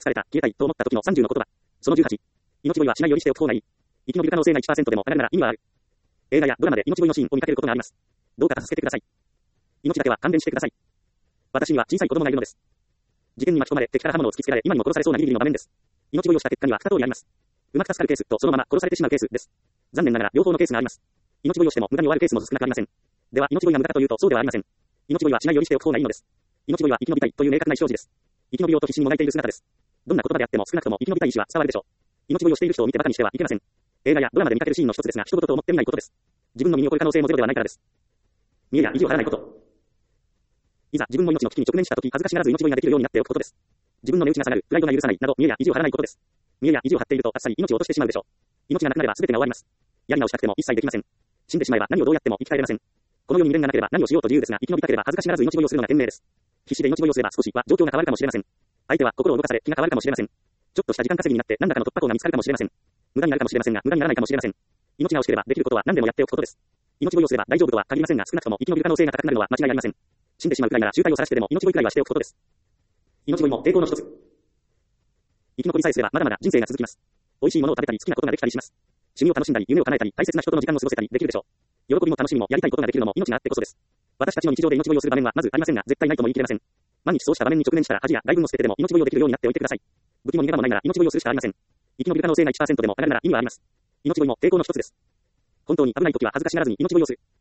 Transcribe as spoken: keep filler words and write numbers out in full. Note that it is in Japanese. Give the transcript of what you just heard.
疲れた、消えたい、と思った時のさんじゅうの言葉。そのじゅうはち。命乞いはしないようにしておく方がいい。生き延びる可能性が いちパーセント でも上がるなら意味はある。映画やドラマで命乞いのシーンを見かけることがあります。どうか助けてください。命だけは勘弁してください。私には小さい子供がいるのです。事件に巻き込まれ、敵から刃物を突きつけられ、今にも殺されそうなギリギリの場面です。命乞いをした結果にはに通りあります。うまく助かるケースとそのまま殺されてしまうケースです。残念ながら両方のケースがあります。命乞いをしても無駄に終わるケースも少なくありません。では命乞いが無駄かというとそうではありません。命乞いはしないようにしておく方がいいのです。命乞いは生き延びたいという明確な意思表示です。生き延びようと必死にもがいている姿です。どんな言葉であっても少なくとも生き延びたい意思は伝わるでしょう。命乞いをしている人を見て馬鹿にしてはいけません。映画やドラマで見かけるシーンの一つですが、一言と思ってみないことです。自分の身に起こる可能性もゼロではないからです。見栄や意地を張らないこと。いざ自分の命の危機に直面したとき、恥ずかしがらず命乞いができるようになっておくことです。自分の値打ちが下がる、プライドが許さないなど、見栄や意地を張らないことです。見栄や意地を張っているとあっさり命を落としてしまうでしょう。命がなくなれば全てが終わります。やり直したくても一切できません。死んでしまえば何をどうやっても生き返れません。この世に未練がなければ何をしようと自由ですが、生き延びたければ恥ずかしがらず命乞いをするのが賢明です。必死で命乞いをすれば少しは状況が変わるかもしれません。相手は心を動かされ気が変わるかもしれません。ちょっとした時間稼ぎになって何らかの突破口が見つかるかもしれません。無駄になるかもしれませんが、無駄にならないかもしれません。命が惜しければできることは何でもやっておくことです。命乞いをすれば大丈夫とは限りませんが、少なくとも生き延びる可能性が高くなるのは間違いありません。死んでしまうくらいなら醜態を晒してでも命乞いくらいはしておくことです。命乞いも抵抗の一つ。生き残りさえすればまだまだ人生が続きます。美味しいものを食べたり好きなことができたりします。趣味を楽しんだり夢を叶えたり大切な人との時間を過ごせたりできるでしょう。喜びも楽しみもやりたいことができるのも命があってこそです。私たちの日常で命乞いをする場面はまずありませんが、絶対ないとも言い切れません。毎日そうした場面に直面したら恥や外分を捨ててでも命乞いをできるようになっておいてください。武器も逃げ場もないなら命乞いをするしかありません。生き延びる可能性が いちパーセント でも上がるなら意味はあります。命乞いも抵抗の一つです。本当に危ない時は恥ずかしがらずに命乞いをする。